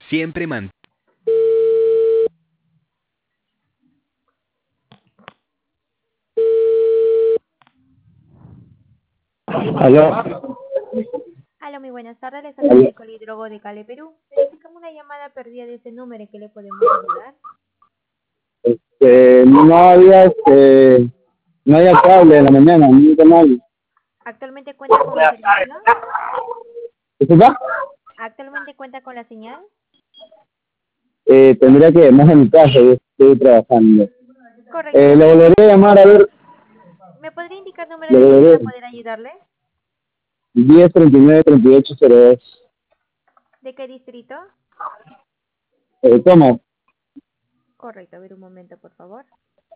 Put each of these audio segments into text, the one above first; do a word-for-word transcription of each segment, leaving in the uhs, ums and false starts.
Siempre mantén. Aló. Hola, muy buenas tardes. Les habla Aló. Nicole Hidrogo de Cale, Perú. Verificamos una llamada perdida de ese número. ¿En qué le podemos ayudar? Este, no había, este, no había cable en la mañana, ni canal. ¿Actualmente cuenta con el servicio? ¿Disculpa? ¿Actualmente cuenta con la señal? Eh, tendría que irnos a mi casa, yo estoy trabajando. Correcto. Eh, le ¿Me, volveré a llamar a ver, ¿Me podría indicar el número le de serie para volveré poder ayudarle? diez treinta y nueve treinta y ocho cero dos. ¿De qué distrito? Eh, ¿Cómo? Correcto. A ver un momento, por favor.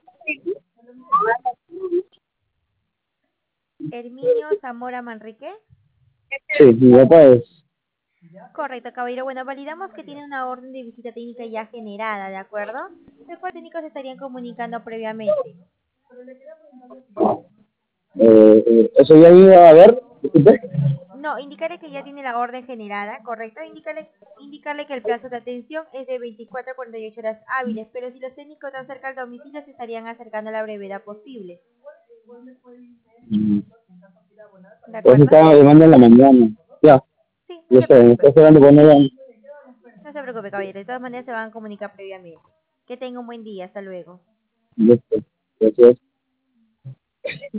Herminio Zamora Manrique. Sí, mi papá es. Correcto, caballero. Bueno, validamos que tiene una orden de visita técnica ya generada, ¿de acuerdo? El cual técnicos se estarían comunicando previamente. Eh, eh, ¿Eso ya iba a ver? Disculpe. No, indicarle que ya tiene la orden generada, ¿correcto? Indicarle, indicarle que el plazo de atención es de veinticuatro a cuarenta y ocho horas hábiles, pero si los técnicos están cerca del domicilio se estarían acercando a la brevedad posible, Mm, ¿de Pues acuerdo? estaba llamando en la mañana. Ya, Sí, no yo se sé, me está preocupe. esperando por no llaman. No se preocupe, caballero. De todas maneras se van a comunicar previamente. Que tenga un buen día. Hasta luego. Listo. Gracias.